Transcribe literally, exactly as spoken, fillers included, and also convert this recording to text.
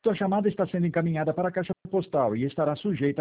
Sua chamada está sendo encaminhada para a caixa postal e estará sujeita